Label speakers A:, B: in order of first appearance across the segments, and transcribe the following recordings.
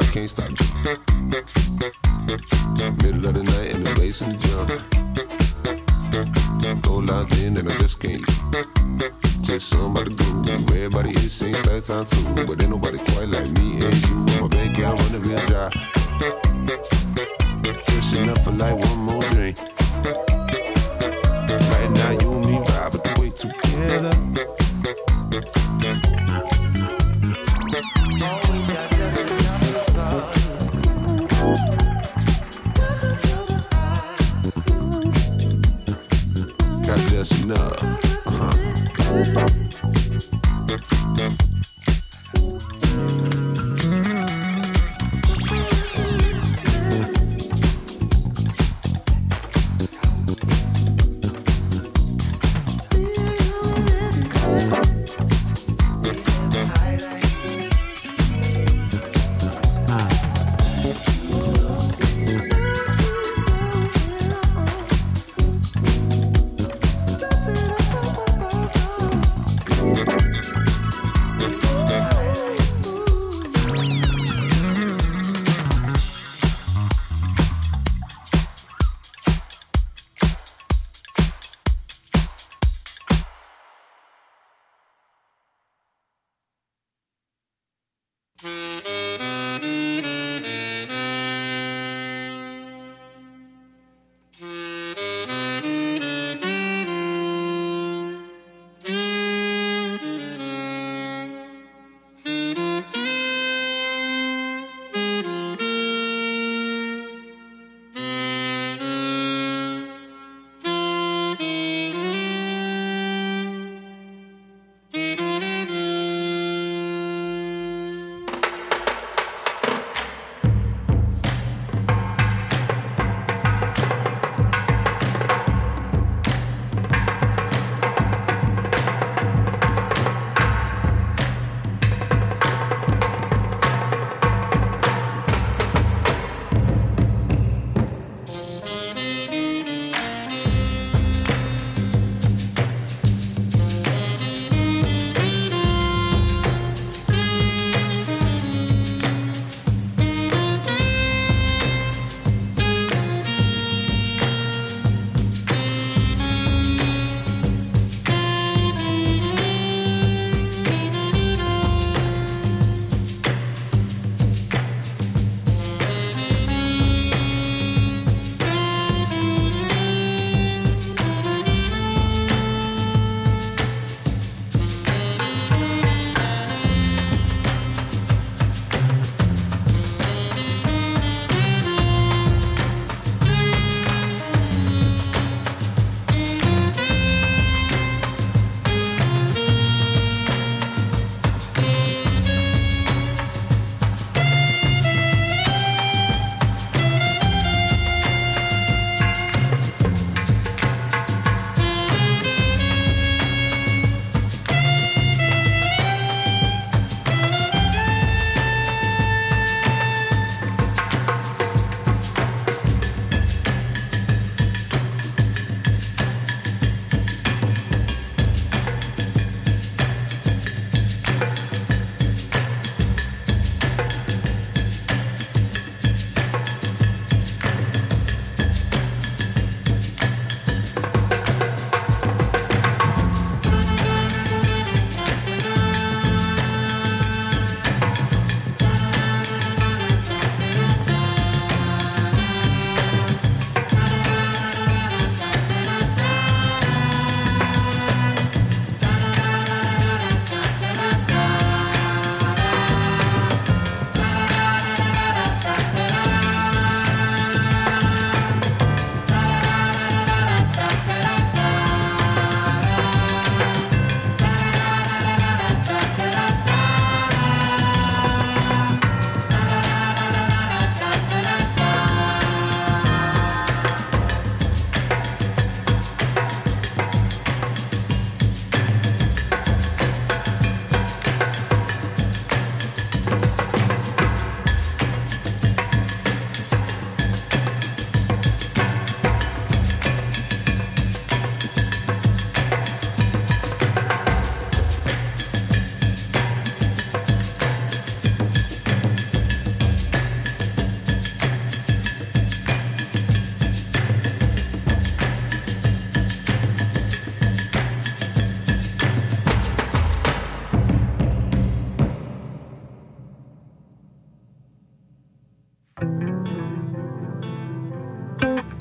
A: can't stop. Middle of the night and the bass and the jump. Go loud in and I just can't. Just something about the groove. Everybody is sing side time too, but ain't nobody quite like me and you. My bank account run a real job. Just enough for like one more drink. Right now you and me vibe, but the way together. Got just enough.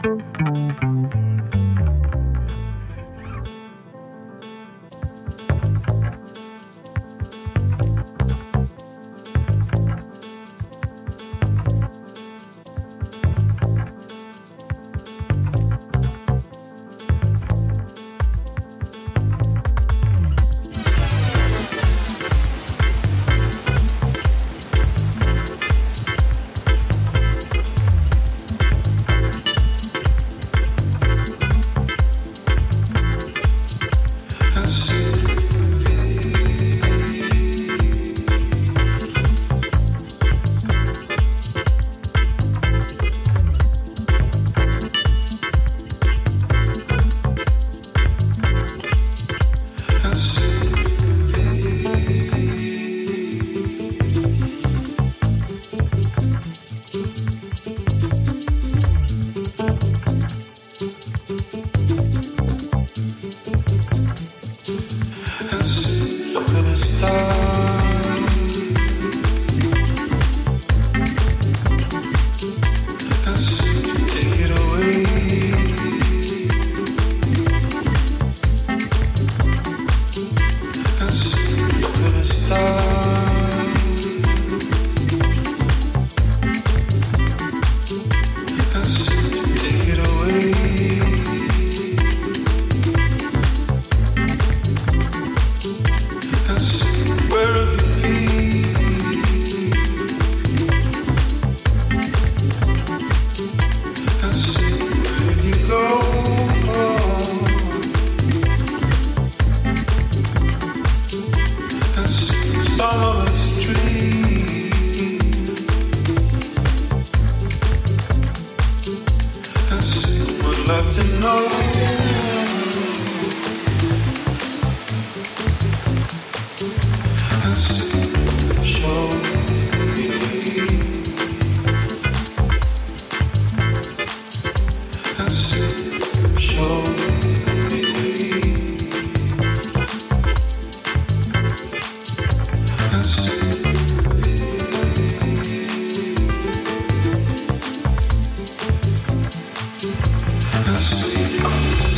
B: I see.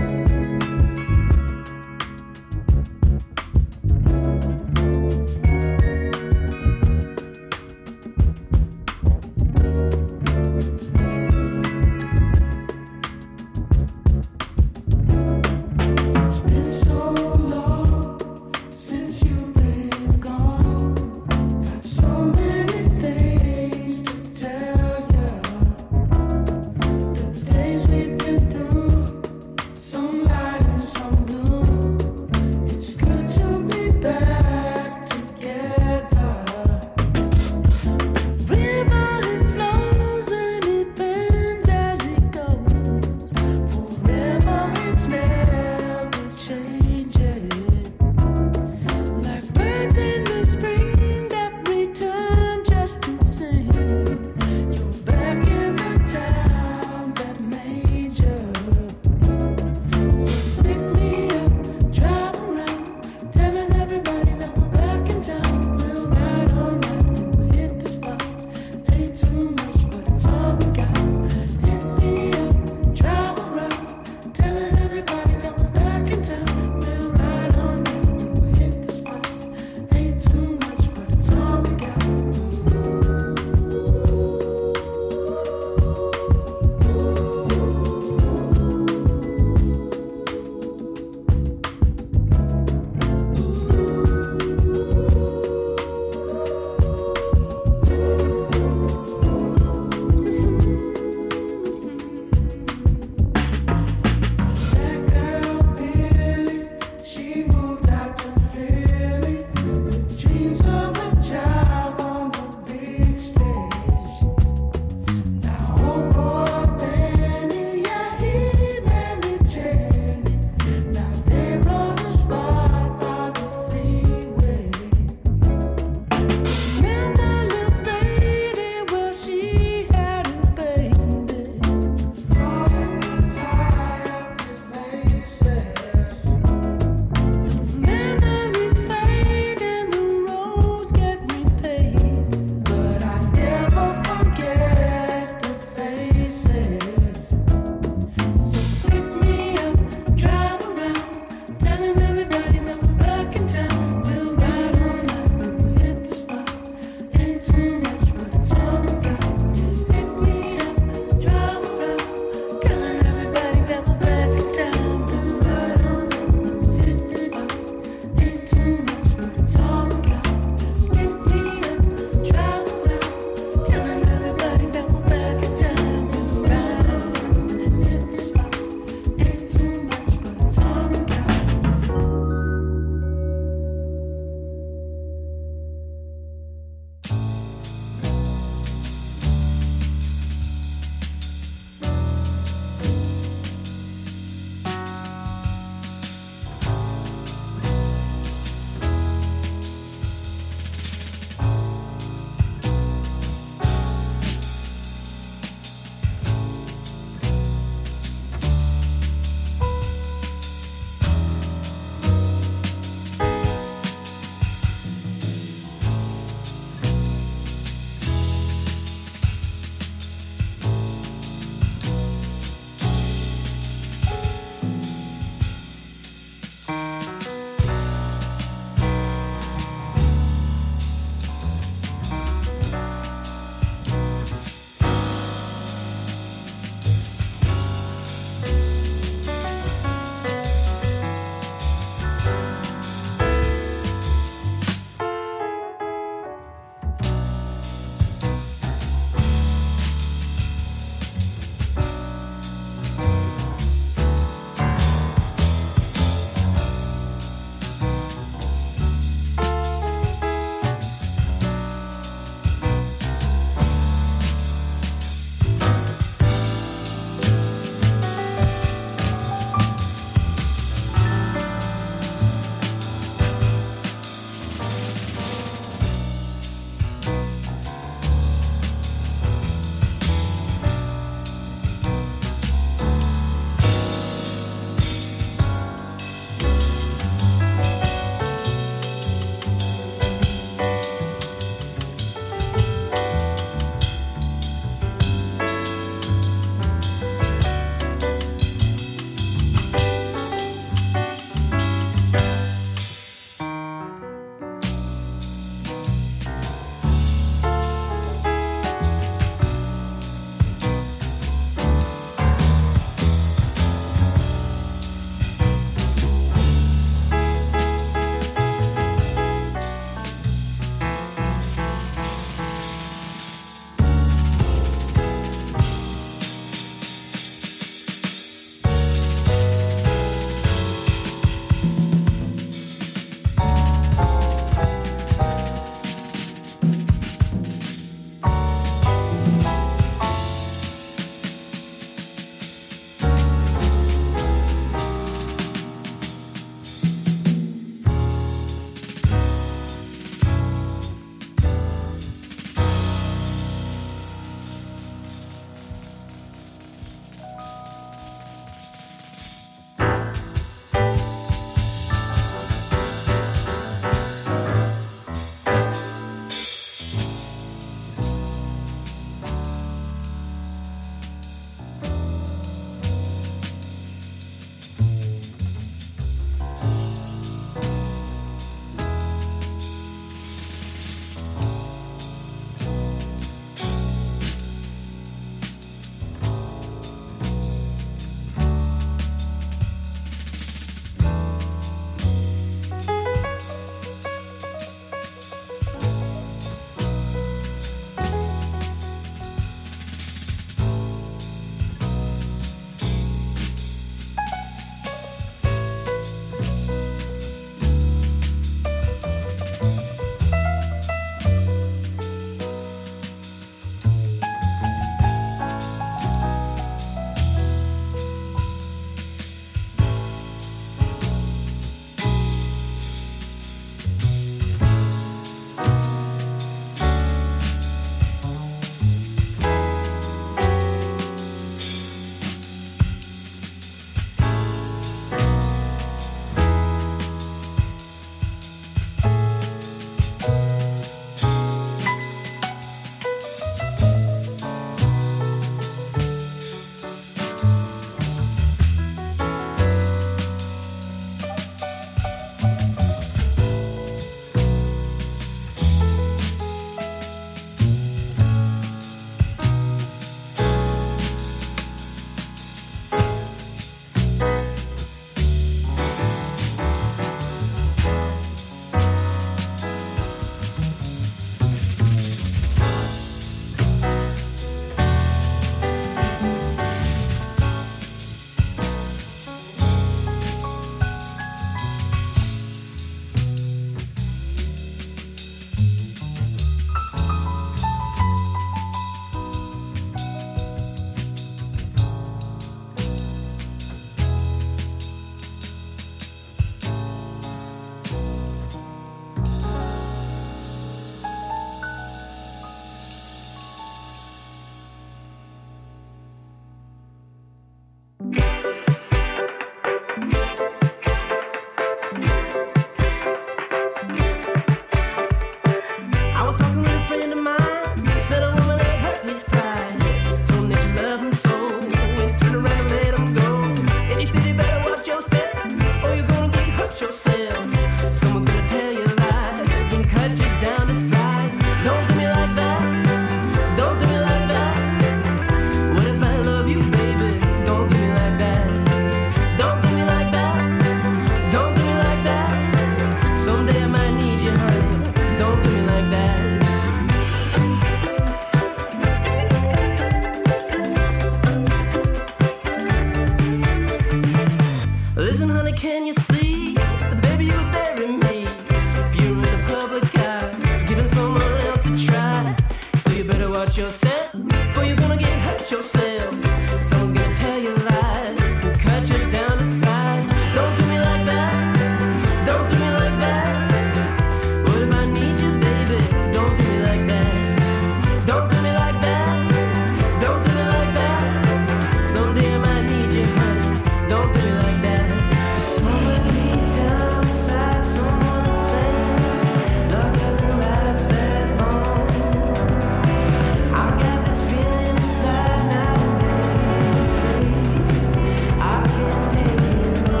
B: watch your step, or you're gonna get hurt yourself. Someone's gonna tell you lies and cut you down to size. Don't do me like that. Don't do me like that. What if I need you, baby? Don't do me like that. Don't do me like that. Don't do me like that. Someday I might need you, honey. Don't do me like that. Somewhere deep down inside, someone saying love doesn't last that long. I got this feeling inside now, baby. I can't take it no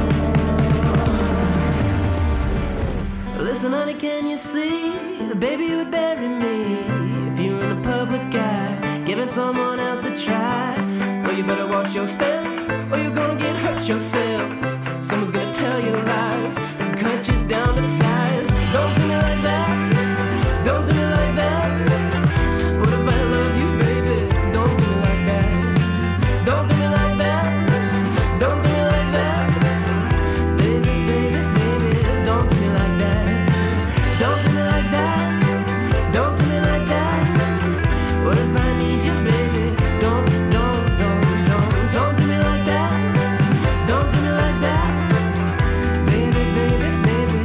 B: more. Listen, honey, can you see the baby would bury me if you're in a public eye, giving someone else a try? So you better watch your step, or you're gonna get hurt yourself. Someone's gonna tell you lies and cut you down to size. Don't do me like that. Don't do me like that. What if I love you, baby? Don't do me like that. Don't do me like that. Don't do me like that. Baby, baby, baby, don't do me like that. Don't do me like that. Don't do me like that. What if I need you, baby? Don't do me like that. Don't do me like that. Baby, baby, baby.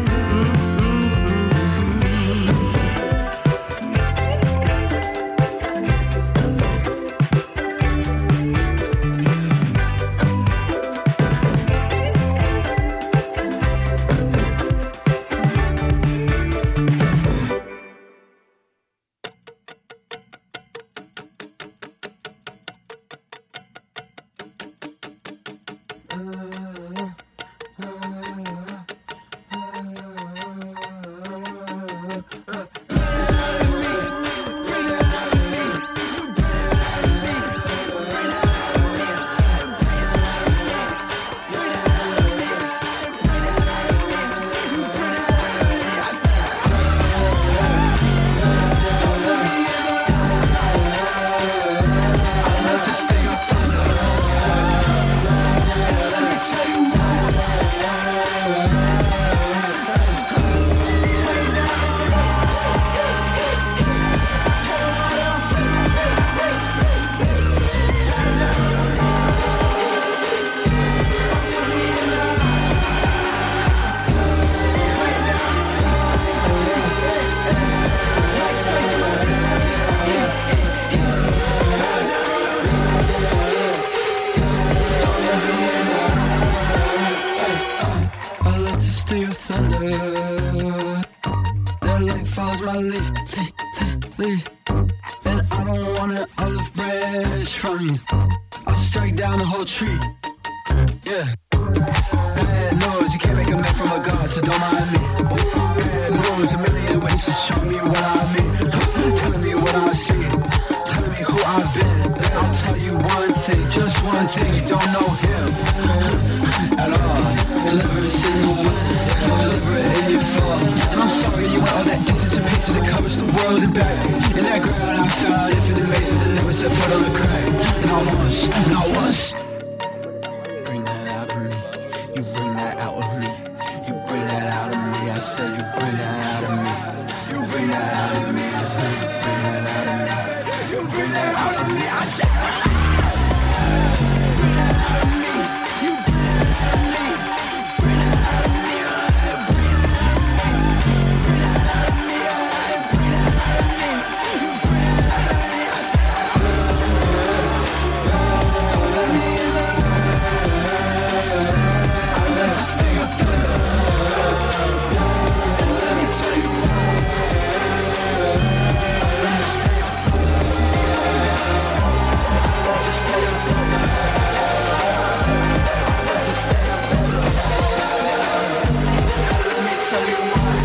C: I love to steal your thunder. That light follows my lead. And I don't want an olive branch from you. I'll strike down the whole tree. Yeah. Bad news, you can't make a man from a god, so don't mind me. Bad news, a million ways to show me what I mean. Telling me what I've seen, telling me who I've been. I'll tell you one thing, just one thing, you don't know him at all. Deliverance in the wind, deliberate in your fall. And I'm sorry you went all that distance and paces that covers the world and back. In that ground I found infinite mazes and never set foot on the crack. And I was bring that out of me. You bring that out of me. You bring that out of me. I said you bring that out of me. You bring that out of me. I said you bring that out of me. You bring that out of me. I said bring that out of me. You bring that out of me. Bring that out of me. Bring that out of me. Bring that out of me. Bring that out of me. You bring that out of me. I said don't let me in. I love to stay up thunder. Let me tell you why. I love to stay up thunder. I love to stay up thunder. I love to stay up thunder. Let me tell you why.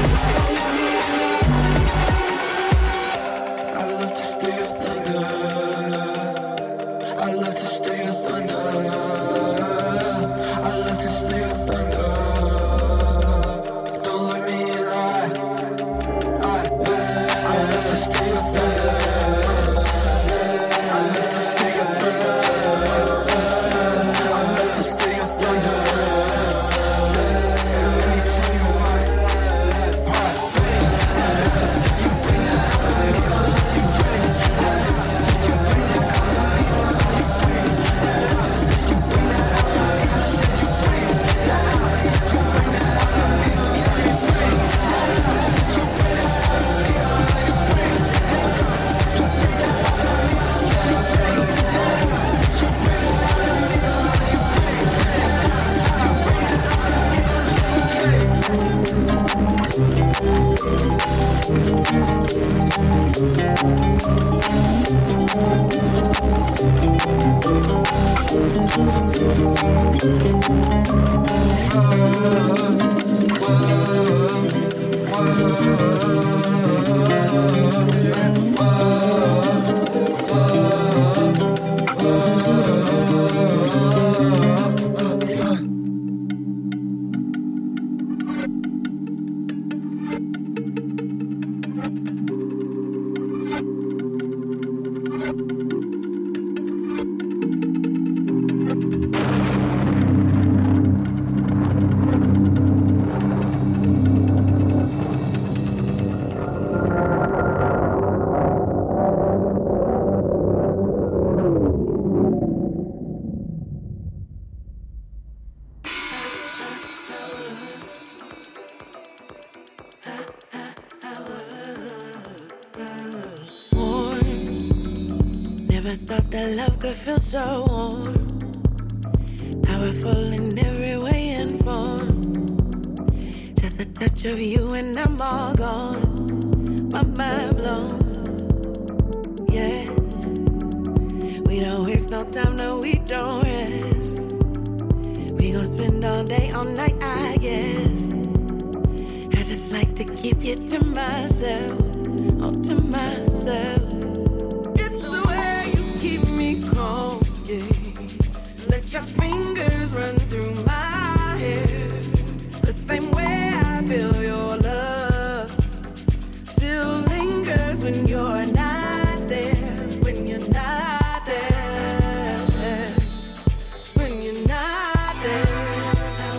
C: I love to stay up thunder. I love to stay up thunder. I love to stay up thunder. Don't look me in the eye. I love to stay up thunder. I love to stay up thunder. I love to stay up thunder. Let me tell you why. You bring that out of me. You bring that out of me.
D: That love could feel so warm, powerful in every way and form. Just a touch of you and I'm all gone, my mind blown. Yes, we don't waste no time, no we don't rest. We gon' spend all day, all night, I guess. I just like to keep you to myself, all to myself. Keep me calm, yeah. Let your fingers run through my hair. The same way I feel your love still lingers when you're not there. When you're not there. When you're not there.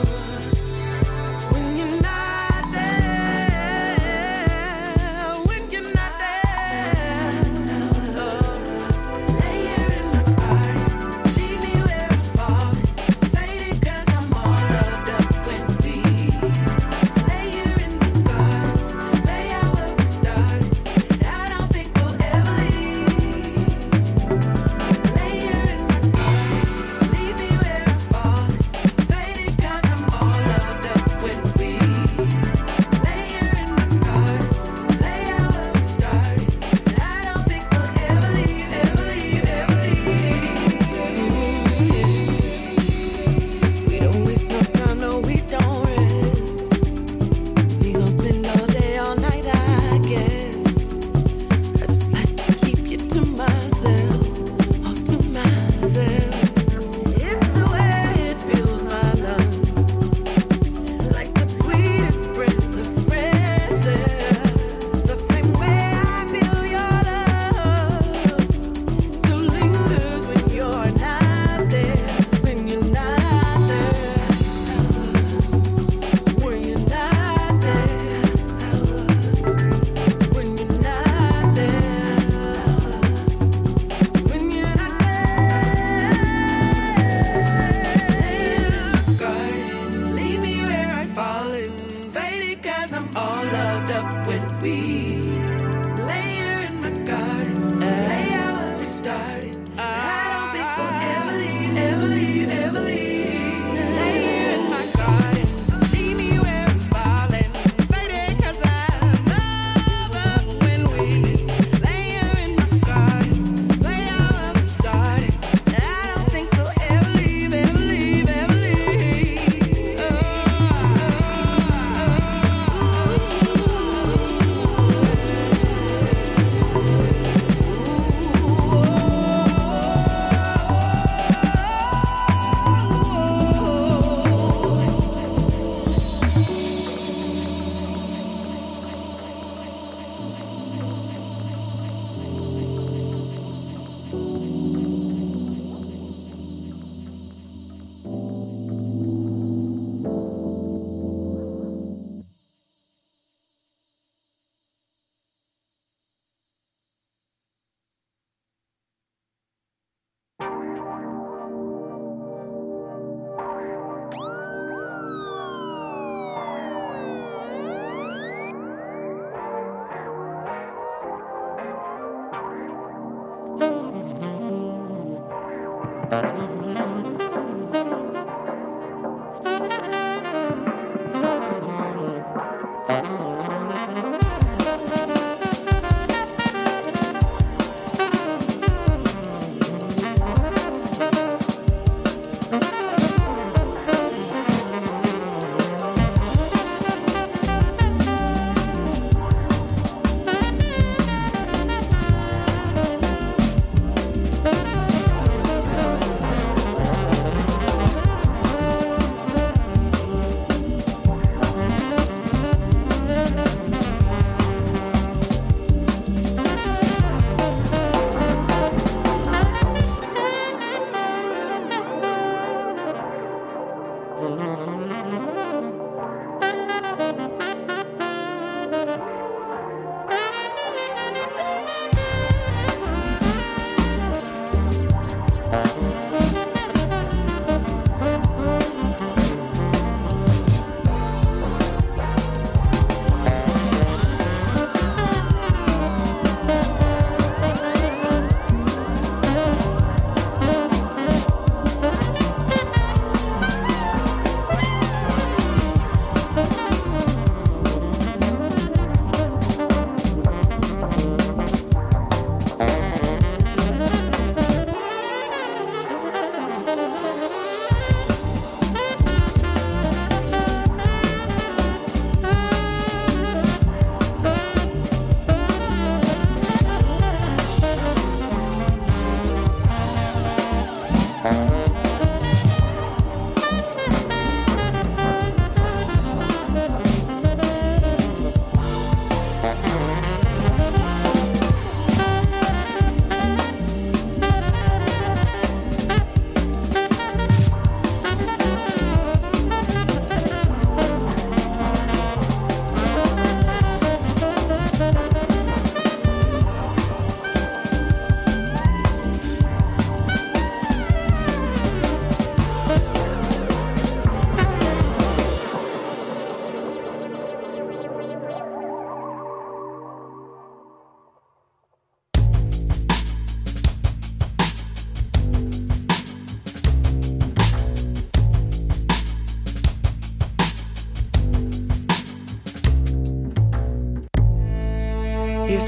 D: When you're not there. When you're not there.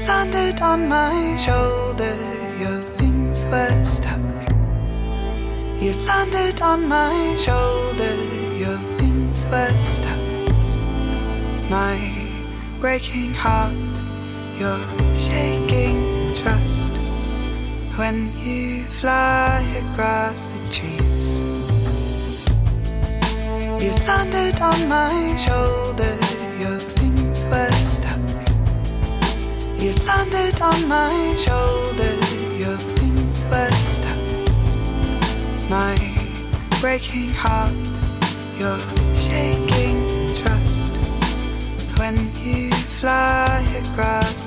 E: landed on my shoulder, your wings were stuck. You landed on my shoulder, your wings were stuck. My breaking heart, your shaking trust. When you fly across the trees, you landed on my shoulder, your wings were stuck. You landed on my shoulder, your wings were stuck. My breaking heart, your shaking trust. When you fly across